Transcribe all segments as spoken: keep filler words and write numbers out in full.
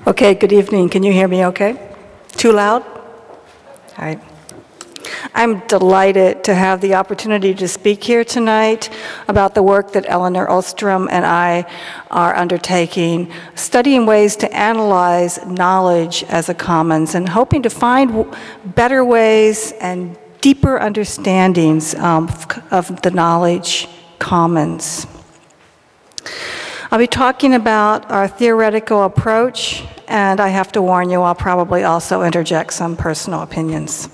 Okay, good evening. Can you hear me okay? Too loud? All right. I'm delighted to have the opportunity to speak here tonight about the work that Elinor Ostrom and I are undertaking, studying ways to analyze knowledge as a commons and hoping to find better ways and deeper understandings um, of the knowledge commons. I'll be talking about our theoretical approach, and I have to warn you, I'll probably also interject some personal opinions.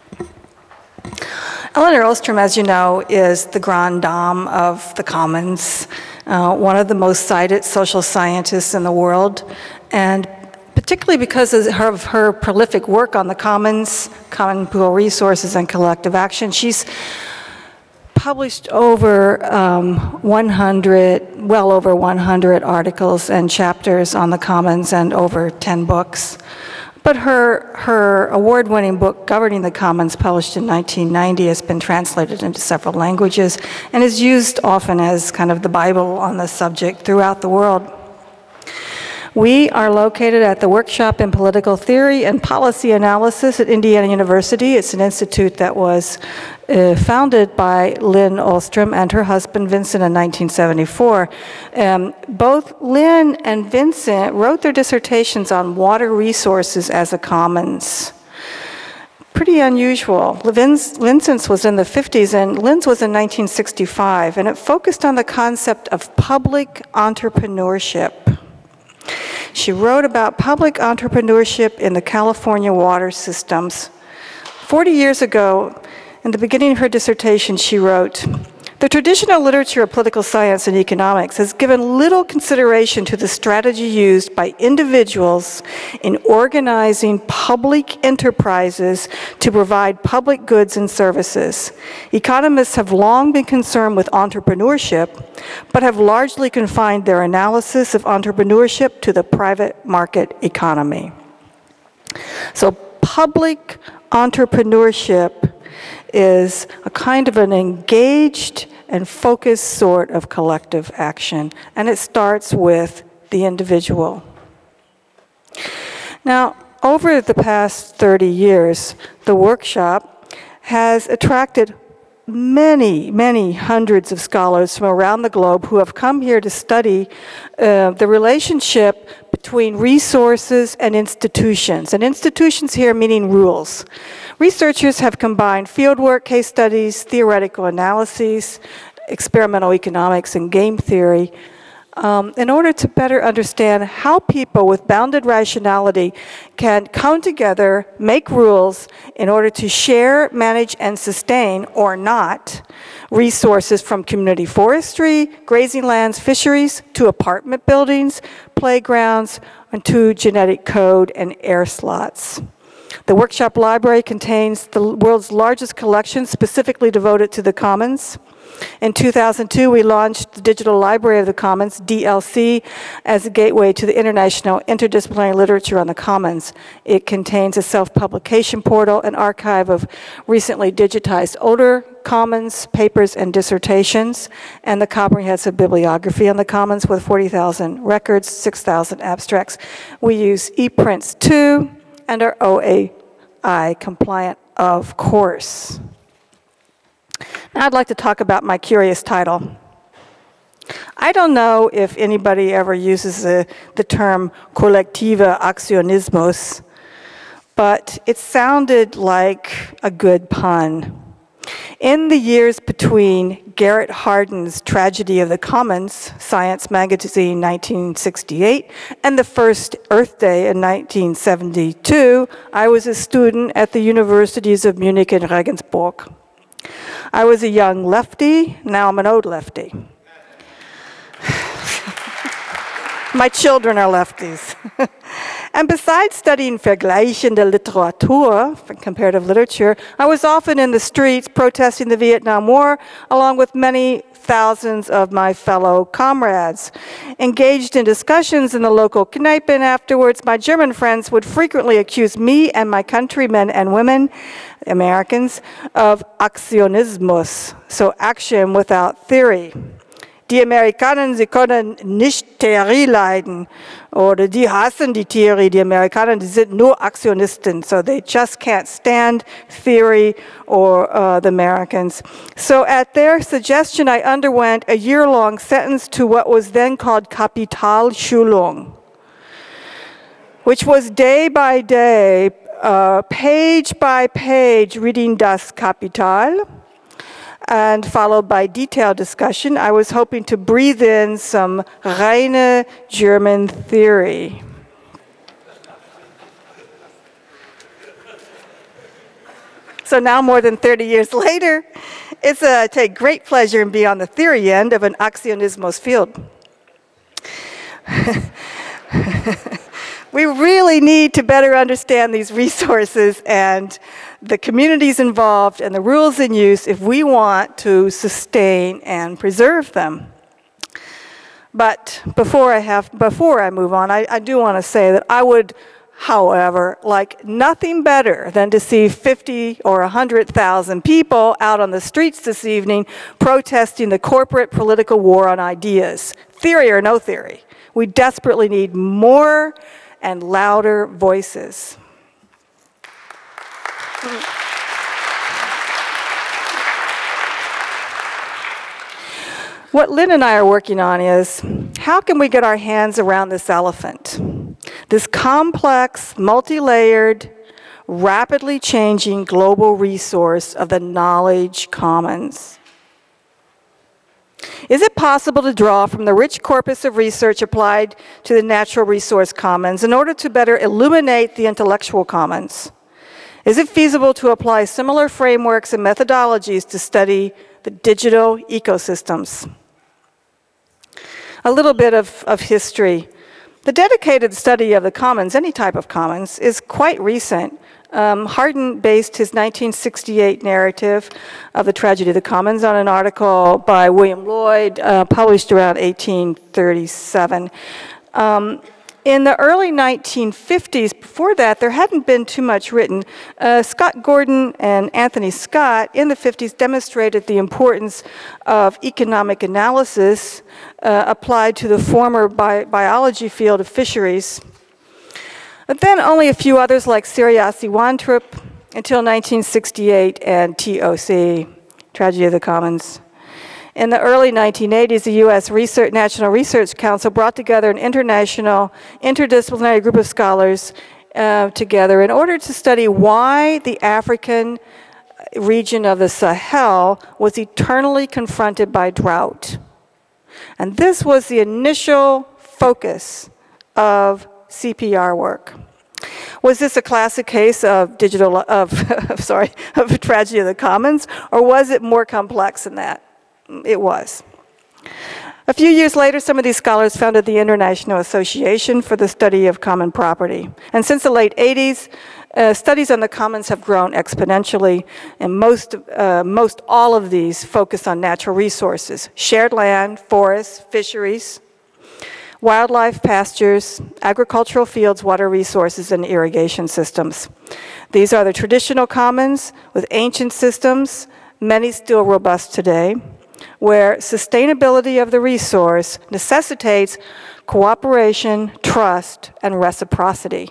Elinor Ostrom, as you know, is the grande dame of the commons, uh, one of the most cited social scientists in the world, and particularly because of her, of her prolific work on the commons, common pool resources, and collective action, she's published over um, one hundred, well over one hundred articles and chapters on the commons and over ten books. But her, her award-winning book, Governing the Commons, published in nineteen ninety, has been translated into several languages and is used often as kind of the Bible on the subject throughout the world. We are located at the Workshop in Political Theory and Policy Analysis at Indiana University. It's an institute that was uh, founded by Lynn Ostrom and her husband Vincent in nineteen seventy-four. Um, both Lynn and Vincent wrote their dissertations on water resources as a commons. Pretty unusual. Vincent's was in the fifties and Lynn's was in nineteen sixty-five, and it focused on the concept of public entrepreneurship. She wrote about public entrepreneurship in the California water systems. Forty years ago, in the beginning of her dissertation, she wrote, "The traditional literature of political science and economics has given little consideration to the strategy used by individuals in organizing public enterprises to provide public goods and services. Economists have long been concerned with entrepreneurship, but have largely confined their analysis of entrepreneurship to the private market economy." So public entrepreneurship is a kind of an engaged and focused sort of collective action, and it starts with the individual. Now, over the past thirty years, the workshop has attracted many, many hundreds of scholars from around the globe who have come here to study uh, the relationship between resources and institutions. And institutions here meaning rules. Researchers have combined fieldwork, case studies, theoretical analyses, experimental economics, and game theory um, in order to better understand how people with bounded rationality can come together, make rules in order to share, manage, and sustain, or not, resources from community forestry, grazing lands, fisheries, to apartment buildings, playgrounds, and to genetic code and air slots. The workshop library contains the world's largest collection specifically devoted to the commons. In two thousand two, we launched the Digital Library of the Commons, D L C, as a gateway to the international interdisciplinary literature on the commons. It contains a self-publication portal, an archive of recently digitized older commons, papers, and dissertations, and the comprehensive bibliography on the commons with forty thousand records, six thousand abstracts. We use ePrints too, and are O A I compliant, of course. Now I'd like to talk about my curious title. I don't know if anybody ever uses the, the term kollektiver Aktionismus, but it sounded like a good pun. In the years between Garrett Hardin's Tragedy of the Commons, Science Magazine, nineteen sixty-eight, and the first Earth Day in nineteen seventy-two, I was a student at the universities of Munich and Regensburg. I was a young lefty, now I'm an old lefty. My children are lefties. And besides studying vergleichende Literatur, comparative literature, I was often in the streets protesting the Vietnam War, along with many thousands of my fellow comrades. Engaged in discussions in the local Kneipe, and afterwards, my German friends would frequently accuse me and my countrymen and women, Americans, of Aktionismus, so action without theory. Die Amerikaner, sie können nicht Theorie leiden. Oder die hassen die Theorie. Die Amerikaner, die sind nur Aktionisten. So they just can't stand theory or uh, the Americans. So at their suggestion, I underwent a year-long sentence to what was then called Kapitalschulung, which was day by day, uh, page by page, reading Das Kapital, and followed by detailed discussion. I was hoping to breathe in some reine German theory. So now, more than thirty years later, it's a, I take great pleasure in being on the theory end of an Aktionismus field. We really need to better understand these resources and the communities involved and the rules in use if we want to sustain and preserve them. But before I have, before I move on, I, I do want to say that I would, however, like nothing better than to see fifty or one hundred thousand people out on the streets this evening protesting the corporate political war on ideas, theory or no theory. We desperately need more and louder voices. What Lynn and I are working on is, how can we get our hands around this elephant? This complex, multi-layered, rapidly changing global resource of the knowledge commons. Is it possible to draw from the rich corpus of research applied to the natural resource commons in order to better illuminate the intellectual commons? Is it feasible to apply similar frameworks and methodologies to study the digital ecosystems? A little bit of, of history. The dedicated study of the commons, any type of commons, is quite recent. Um, Hardin based his nineteen sixty-eight narrative of the tragedy of the commons on an article by William Lloyd, uh, published around eighteen thirty-seven. Um, in the early nineteen fifties, before that, there hadn't been too much written. Uh, Scott Gordon and Anthony Scott in the fifties demonstrated the importance of economic analysis uh, applied to the former bi- biology field of fisheries. But then only a few others like Siriasi Wantrup until nineteen sixty-eight and T O C, Tragedy of the Commons. In the early nineteen eighties, the U S Research, National Research Council brought together an international, interdisciplinary group of scholars uh, together in order to study why the African region of the Sahel was eternally confronted by drought. And this was the initial focus of C P R work. Was this a classic case of digital, of, sorry, of a tragedy of the commons, or was it more complex than that? It was. A few years later, some of these scholars founded the International Association for the Study of Common Property. And since the late eighties, uh, studies on the commons have grown exponentially, and most, uh, most all of these focus on natural resources: shared land, forests, fisheries, wildlife, pastures, agricultural fields, water resources, and irrigation systems. These are the traditional commons with ancient systems, many still robust today, where sustainability of the resource necessitates cooperation, trust, and reciprocity.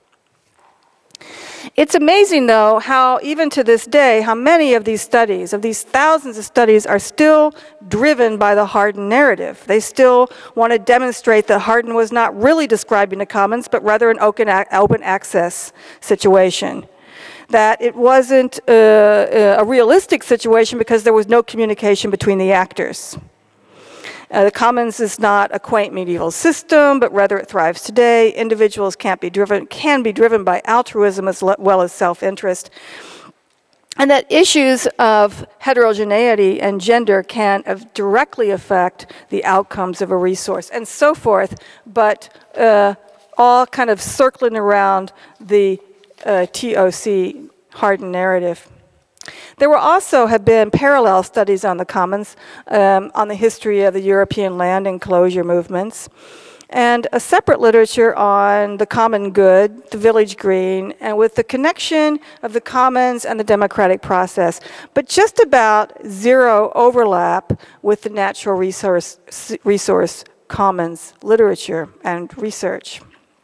It's amazing, though, how even to this day, how many of these studies, of these thousands of studies, are still driven by the Hardin narrative. They still want to demonstrate that Hardin was not really describing the commons, but rather an open, open access situation. That it wasn't uh, a realistic situation because there was no communication between the actors. Uh, the commons is not a quaint medieval system, but rather it thrives today. Individuals can't be driven, can be driven by altruism as well as self-interest. And that issues of heterogeneity and gender can uh, directly affect the outcomes of a resource, and so forth, but uh, all kind of circling around the uh, T O C Hardin narrative. There will also have been parallel studies on the commons, um, on the history of the European land enclosure movements. and a separate literature on the common good, the village green, and with the connection of the commons and the democratic process, but just about zero overlap with the natural resource, resource commons literature and research.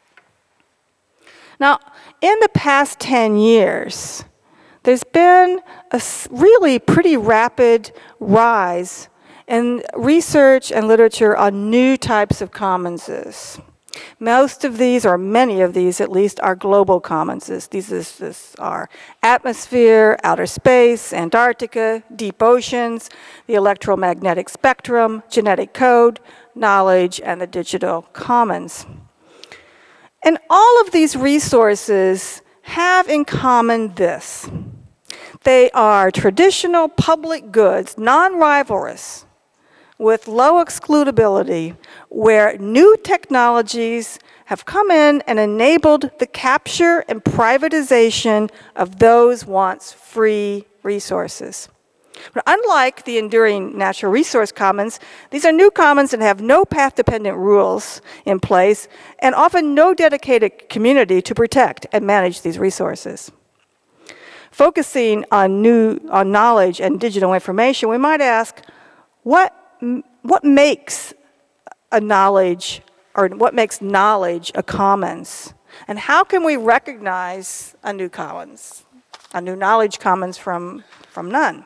Now, in the past ten years, there's been a really pretty rapid rise in research and literature on new types of commonses. Most of these, or many of these at least, are global commonses. These is, this are atmosphere, outer space, Antarctica, deep oceans, the electromagnetic spectrum, genetic code, knowledge, and the digital commons. And all of these resources have in common this. They are traditional public goods, non-rivalrous, with low excludability, where new technologies have come in and enabled the capture and privatization of those once free resources. But unlike the enduring natural resource commons, these are new commons and have no path-dependent rules in place, and often no dedicated community to protect and manage these resources. Focusing on new on knowledge and digital information, we might ask, what what makes a knowledge, or what makes knowledge a commons? And how can we recognize a new commons, a new knowledge commons from, from none?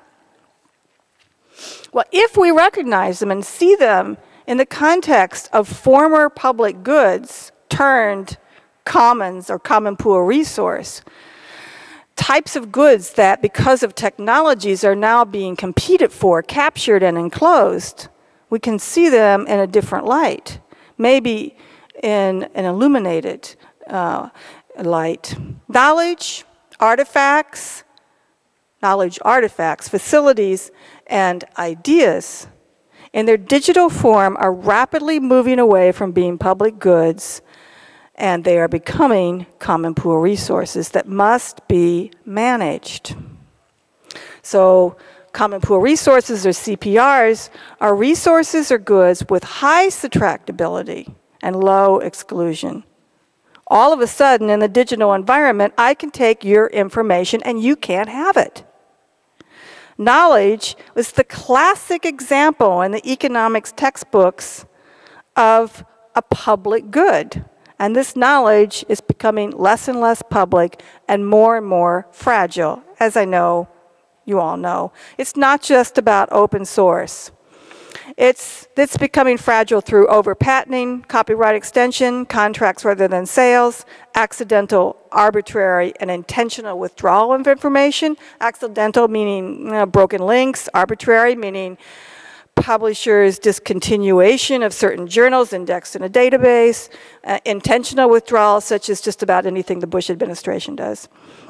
Well, if we recognize them and see them in the context of former public goods turned commons or common pool resource, types of goods that, because of technologies, are now being competed for, captured, and enclosed, we can see them in a different light, maybe in an illuminated uh, light. Knowledge, artifacts, knowledge artifacts, facilities, and ideas in their digital form are rapidly moving away from being public goods, and they are becoming common pool resources that must be managed. So common pool resources, or C P Rs, are resources or goods with high subtractability and low exclusion. All of a sudden, in the digital environment, I can take your information and you can't have it. Knowledge was the classic example in the economics textbooks of a public good. And this knowledge is becoming less and less public and more and more fragile, as I know you all know. It's not just about open source. It's, it's becoming fragile through over-patenting, copyright extension, contracts rather than sales, accidental, arbitrary, and intentional withdrawal of information. Accidental meaning you know, broken links, arbitrary meaning publishers' discontinuation of certain journals indexed in a database, uh, intentional withdrawal, such as just about anything the Bush administration does.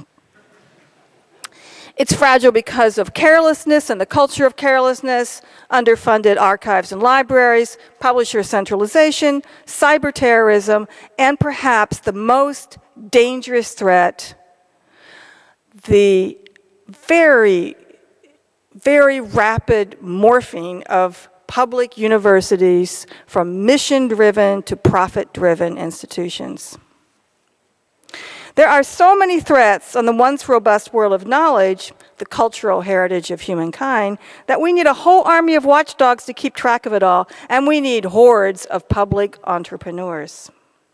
It's fragile because of carelessness and the culture of carelessness, underfunded archives and libraries, publisher centralization, cyber terrorism, and perhaps the most dangerous threat, the very, very rapid morphing of public universities from mission-driven to profit-driven institutions. There are so many threats on the once robust world of knowledge, the cultural heritage of humankind, that we need a whole army of watchdogs to keep track of it all, and we need hordes of public entrepreneurs.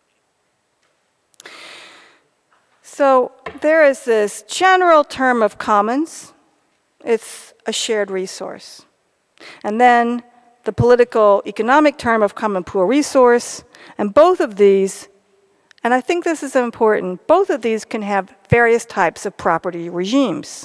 So there is this general term of commons. It's a shared resource. And then the political economic term of common pool resource, and both of these, and I think this is important, both of these can have various types of property regimes.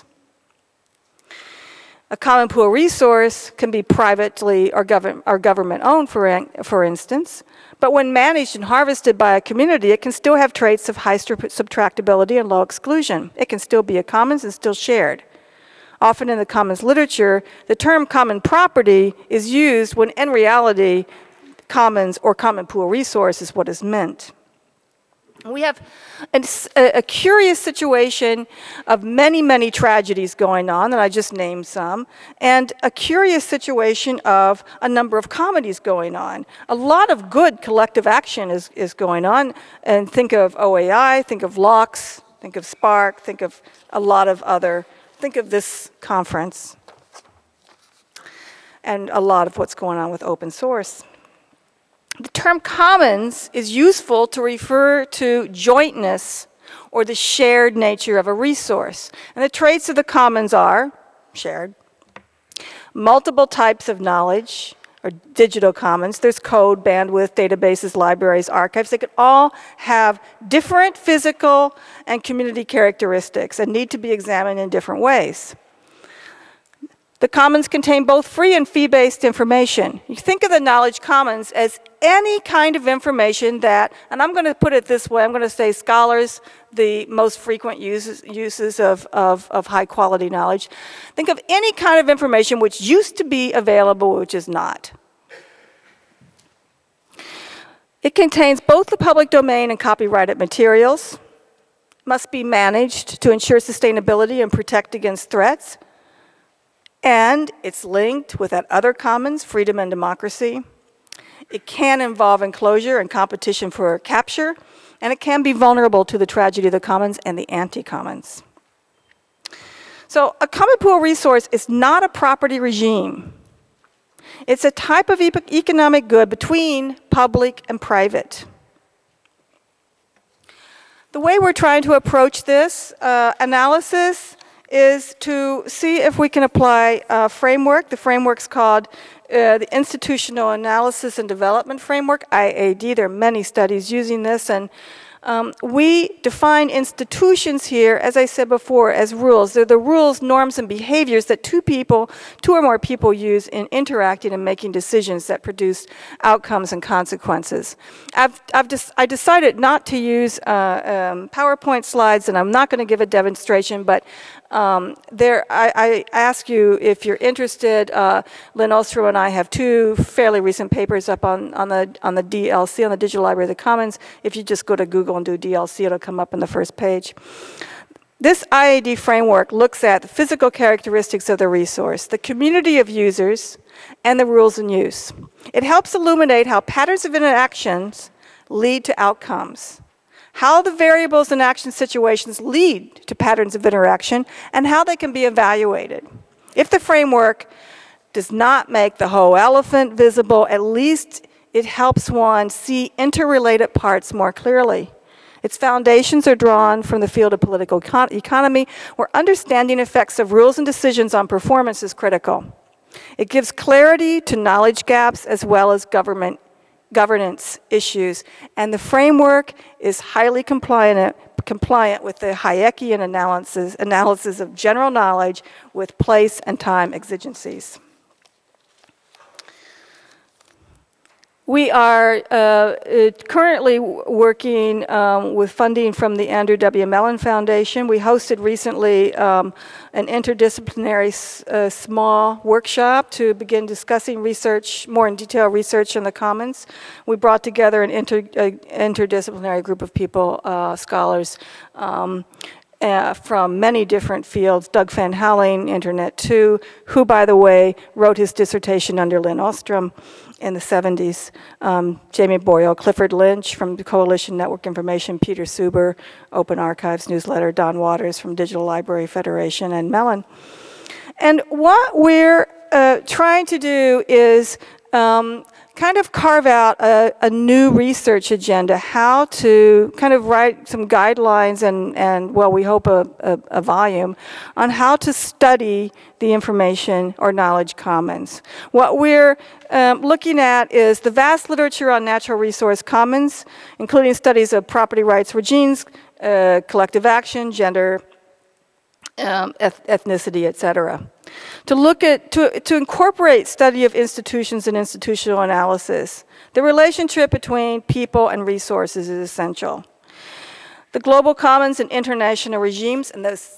A common pool resource can be privately or, govern or government-owned, for, in for instance, but when managed and harvested by a community, it can still have traits of high subtractability and low exclusion. It can still be a commons and still shared. Often in the commons literature, the term common property is used when in reality, commons or common pool resource is what is meant. We have a, a curious situation of many, many tragedies going on, and I just named some, and a curious situation of a number of comedies going on. A lot of good collective action is, is going on, and think of O A I, think of LOX, think of Spark, think of a lot of other, think of this conference, and a lot of what's going on with open source. The term commons is useful to refer to jointness or the shared nature of a resource. And the traits of the commons are shared. Multiple types of knowledge, or digital commons. There's code, bandwidth, databases, libraries, archives. They could all have different physical and community characteristics and need to be examined in different ways. The commons contain both free and fee-based information. You think of the knowledge commons as any kind of information that, and I'm going to put it this way, I'm going to say scholars, the most frequent uses, uses of, of, of high-quality knowledge. Think of any kind of information which used to be available, which is not. It contains both the public domain and copyrighted materials, must be managed to ensure sustainability and protect against threats, and it's linked with that other commons, freedom and democracy. It can involve enclosure and competition for capture, and it can be vulnerable to the tragedy of the commons and the anti-commons. So a common pool resource is not a property regime. It's a type of e- economic good between public and private. The way we're trying to approach this uh, analysis is to see if we can apply a framework. The framework's called uh, the Institutional Analysis and Development Framework, I A D. There are many studies using this, and um, we define institutions here, as I said before, as rules. They're the rules, norms, and behaviors that two people, two or more people use in interacting and making decisions that produce outcomes and consequences. I've, I've des- I decided not to use uh, um, PowerPoint slides, and I'm not going to give a demonstration, but Um, there, I, I ask you if you're interested. Uh, Lynn Ostrom and I have two fairly recent papers up on, on the on the D L C, on the Digital Library of the Commons. If you just go to Google and do D L C, it'll come up on the first page. This I A D framework looks at the physical characteristics of the resource, the community of users, and the rules in use. It helps illuminate how patterns of interactions lead to outcomes, how the variables and action situations lead to patterns of interaction, and how they can be evaluated. If the framework does not make the whole elephant visible, at least it helps one see interrelated parts more clearly. Its foundations are drawn from the field of political econ- economy, where understanding effects of rules and decisions on performance is critical. It gives clarity to knowledge gaps as well as government governance issues, and the framework is highly compliant, compliant with the Hayekian analysis, analysis of general knowledge with place and time exigencies. We are uh, currently working um, with funding from the Andrew W. Mellon Foundation. We hosted recently um, an interdisciplinary uh, small workshop to begin discussing research, more in detail research in the commons. We brought together an inter, uh, interdisciplinary group of people, uh, scholars, um, Uh, from many different fields. Doug Van Houweling, Internet two, who, by the way, wrote his dissertation under Lynn Ostrom in the seventies. Um, Jamie Boyle, Clifford Lynch from the Coalition Network Information, Peter Suber, Open Archives newsletter, Don Waters from Digital Library Federation, and Mellon. And what we're uh, trying to do is um, kind of carve out a, a new research agenda, how to kind of write some guidelines and, and well, we hope a, a, a volume on how to study the information or knowledge commons. What we're um, looking at is the vast literature on natural resource commons, including studies of property rights regimes, uh, collective action, gender, um, eth- ethnicity, et cetera. To look at, to, to incorporate study of institutions and institutional analysis. The relationship between people and resources is essential. The global commons and international regimes, and those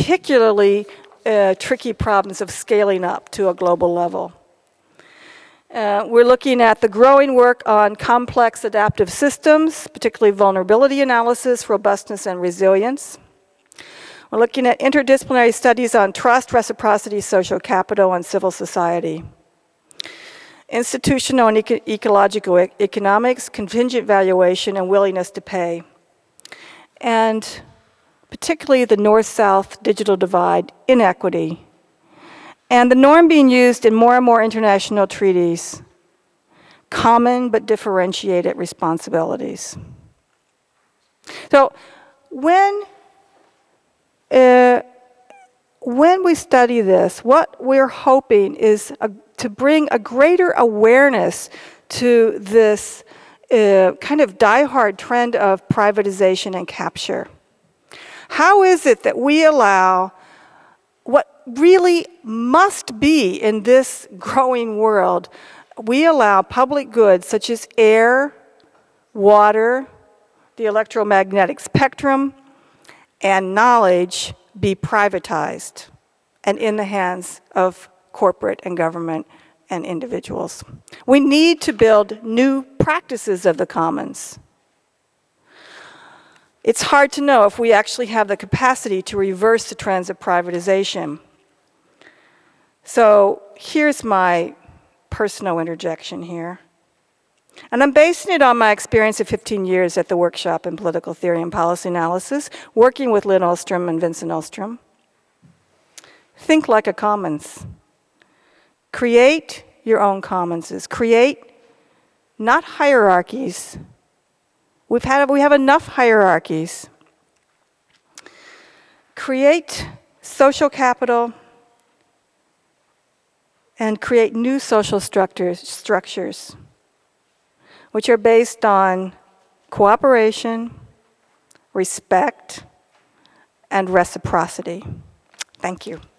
particularly uh, tricky problems of scaling up to a global level. Uh, we're looking at the growing work on complex adaptive systems, particularly vulnerability analysis, robustness, and resilience. We're looking at interdisciplinary studies on trust, reciprocity, social capital, and civil society. Institutional and eco ecological e economics, contingent valuation, and willingness to pay. And particularly the north-south digital divide, inequity, and the norm being used in more and more international treaties, common but differentiated responsibilities. So when, uh, when we study this, what we're hoping is a, to bring a greater awareness to this uh, kind of diehard trend of privatization and capture. How is it that we allow what really must be in this growing world, we allow public goods such as air, water, the electromagnetic spectrum, and knowledge be privatized and in the hands of corporate and government and individuals. We need to build new practices of the commons. It's hard to know if we actually have the capacity to reverse the trends of privatization. So here's my personal interjection here. And I'm basing it on my experience of fifteen years at the Workshop in Political Theory and Policy Analysis, working with Lynn Ostrom and Vincent Ostrom. Think like a commons. Create your own commonses. Create not hierarchies. We've had, we have enough hierarchies. Create social capital and create new social structures, structures which are based on cooperation, respect, and reciprocity. Thank you.